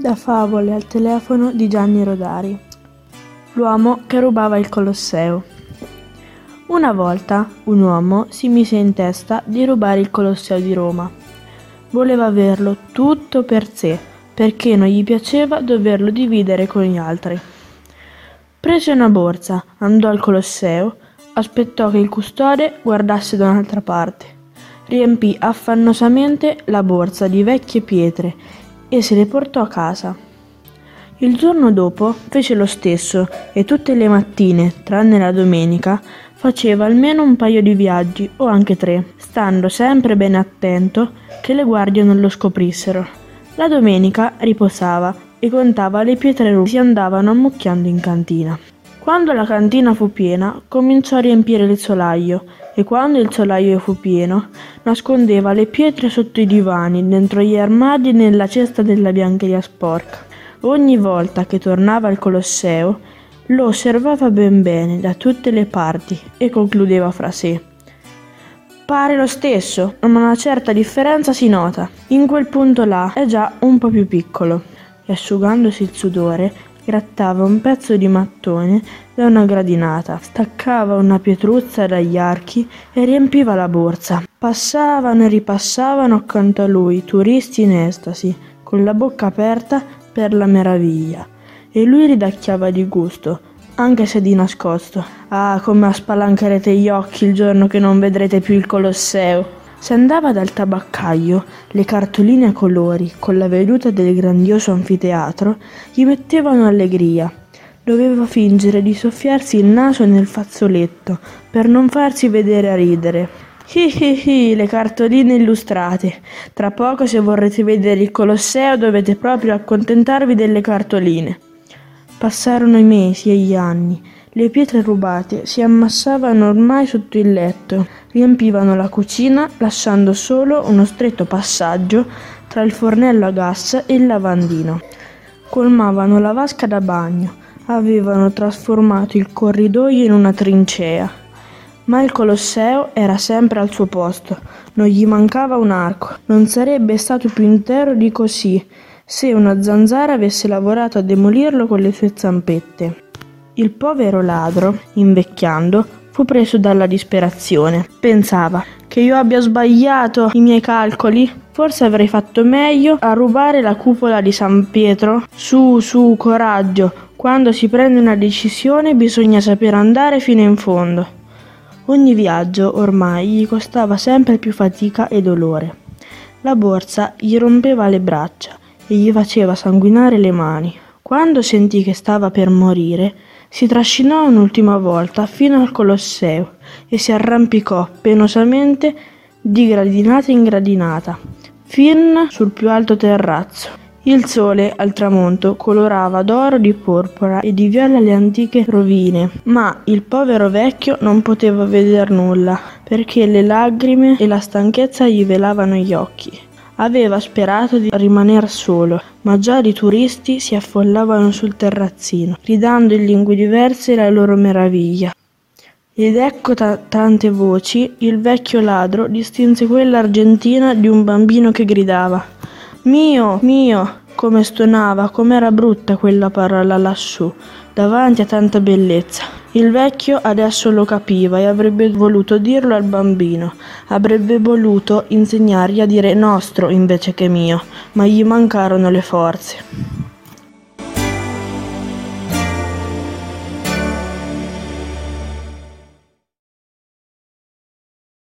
Da favole al telefono di Gianni Rodari. L'uomo che rubava il Colosseo. Una volta un uomo si mise in testa di rubare il Colosseo di Roma. Voleva averlo tutto per sé, perché non gli piaceva doverlo dividere con gli altri. Prese una borsa, andò al Colosseo, aspettò che il custode guardasse da un'altra parte. Riempì affannosamente la borsa di vecchie pietre e se le portò a casa. Il giorno dopo fece lo stesso e tutte le mattine, tranne la domenica, faceva almeno un paio di viaggi o anche 3, stando sempre ben attento che le guardie non lo scoprissero. La domenica riposava e contava le pietre che si andavano ammucchiando in cantina. Quando la cantina fu piena, cominciò a riempire il solaio e quando il solaio fu pieno, nascondeva le pietre sotto i divani, dentro gli armadi e nella cesta della biancheria sporca. Ogni volta che tornava al Colosseo, lo osservava ben bene da tutte le parti e concludeva fra sé: pare lo stesso, ma una certa differenza si nota. In quel punto là è già un po' più piccolo. E asciugandosi il sudore, grattava un pezzo di mattone da una gradinata, staccava una pietruzza dagli archi e riempiva la borsa. Passavano e ripassavano accanto a lui turisti in estasi, con la bocca aperta per la meraviglia, e lui ridacchiava di gusto, anche se di nascosto. Ah, come spalancherete gli occhi il giorno che non vedrete più il Colosseo! Se andava dal tabaccaio, le cartoline a colori, con la veduta del grandioso anfiteatro, gli mettevano allegria. Doveva fingere di soffiarsi il naso nel fazzoletto, per non farsi vedere a ridere. Le cartoline illustrate. Tra poco, se vorrete vedere il Colosseo, dovete proprio accontentarvi delle cartoline. Passarono i mesi e gli anni. Le pietre rubate si ammassavano ormai sotto il letto, riempivano la cucina, lasciando solo uno stretto passaggio tra il fornello a gas e il lavandino. Colmavano la vasca da bagno, avevano trasformato il corridoio in una trincea. Ma il Colosseo era sempre al suo posto, non gli mancava un arco, non sarebbe stato più intero di così se una zanzara avesse lavorato a demolirlo con le sue zampette. Il povero ladro, invecchiando, fu preso dalla disperazione. Pensava: che io abbia sbagliato i miei calcoli? Forse avrei fatto meglio a rubare la cupola di San Pietro. Su, coraggio, quando si prende una decisione bisogna saper andare fino in fondo. Ogni viaggio ormai gli costava sempre più fatica e dolore. La borsa gli rompeva le braccia e gli faceva sanguinare le mani. Quando sentì che stava per morire, si trascinò un'ultima volta fino al Colosseo e si arrampicò penosamente di gradinata in gradinata, fin sul più alto terrazzo. Il sole al tramonto colorava d'oro, di porpora e di viola le antiche rovine, ma il povero vecchio non poteva veder nulla, perché le lagrime e la stanchezza gli velavano gli occhi. Aveva sperato di rimaner solo, ma già i turisti si affollavano sul terrazzino, gridando in lingue diverse la loro meraviglia. Ed ecco tante voci, il vecchio ladro distinse quella argentina di un bambino che gridava: «Mio, mio!» Come stonava, com'era brutta quella parola lassù, davanti a tanta bellezza. Il vecchio adesso lo capiva e avrebbe voluto dirlo al bambino, avrebbe voluto insegnargli a dire nostro invece che mio, ma gli mancarono le forze.